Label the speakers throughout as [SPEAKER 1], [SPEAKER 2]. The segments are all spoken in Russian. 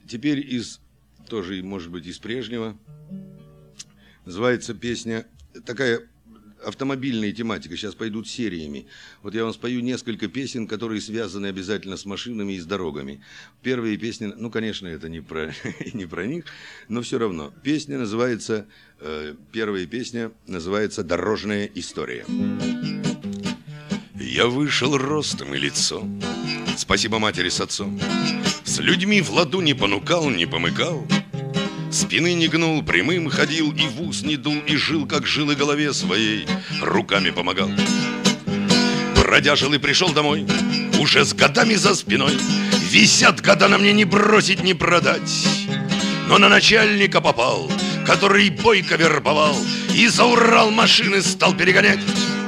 [SPEAKER 1] теперь тоже, может быть, из прежнего. Называется песня, такая автомобильная тематика, сейчас пойдут сериями. Вот я вам спою несколько песен, которые связаны обязательно с машинами и с дорогами. Первые песни, ну, конечно, это не про них, но все равно. Песня называется, первая песня называется «Дорожная история». Я вышел ростом и лицом, спасибо матери с отцом, с людьми в ладу не понукал, не помыкал, спины не гнул, прямым ходил, и в ус не дул, и жил, как жил, и голове своей руками помогал. Бродяжил и пришел домой, уже с годами за спиной, висят года на мне, не бросить, не продать. Но на начальника попал, который бойко вербовал, и за Урал машины стал перегонять.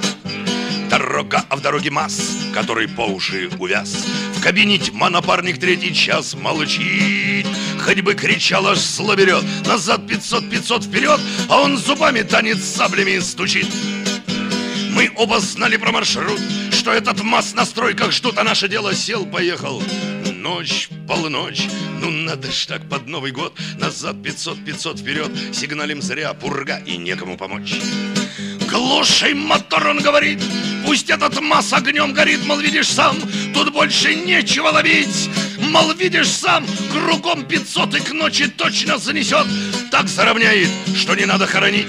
[SPEAKER 1] Дорога, а в дороге масс, который по уши увяз. В кабине тьма, напарник третий час молчит. Хоть бы кричал, аж зло берет. Назад 500, 500 вперед, а он зубами танец саблями стучит. Мы оба знали про маршрут, что этот масс на стройках ждут, а наше дело сел, поехал. Ночь, полночь, ну надо ж так под Новый год. Назад 500, 500 вперед, сигналим зря, пурга и некому помочь. Глушай мотор, он говорит, пусть этот масс огнем горит. Мол, видишь сам, тут больше нечего ловить. Мол, видишь сам, кругом 500 и к ночи точно занесет. Так заровняет, что не надо хоронить.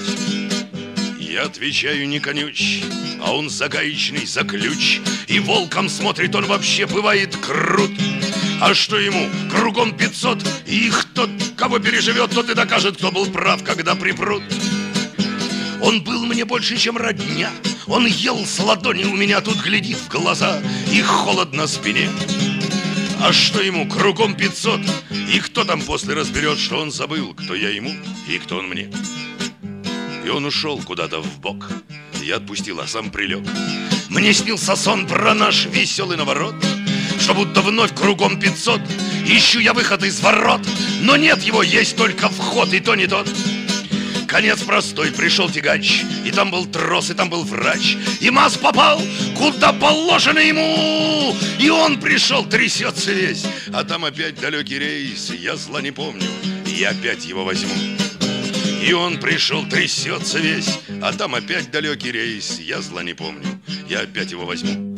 [SPEAKER 1] Я отвечаю, не конючь, а он за гаечный, за ключ. И волком смотрит, он вообще бывает крут. А что ему, кругом 500, и их тот, кого переживет, тот и докажет, кто был прав, когда припрут. Он был мне больше, чем родня. Он ел с ладони у меня, тут глядит в глаза, и холод на спине. А что ему, кругом 500, и кто там после разберет, что он забыл, кто я ему и кто он мне. И он ушел куда-то вбок. Я отпустил, а сам прилег. Мне снился сон про наш веселый наворот, что будто вновь кругом 500. Ищу я выход из ворот, но нет его, есть только вход, и то не тот. Конец простой, пришел тягач, и там был трос, и там был врач, и масс попал, куда положено ему. И он пришел, трясется весь, а там опять далекий рейс. Я зла не помню, я опять его возьму. И он пришел, трясется весь, а там опять далекий рейс. Я зла не помню, я опять его возьму.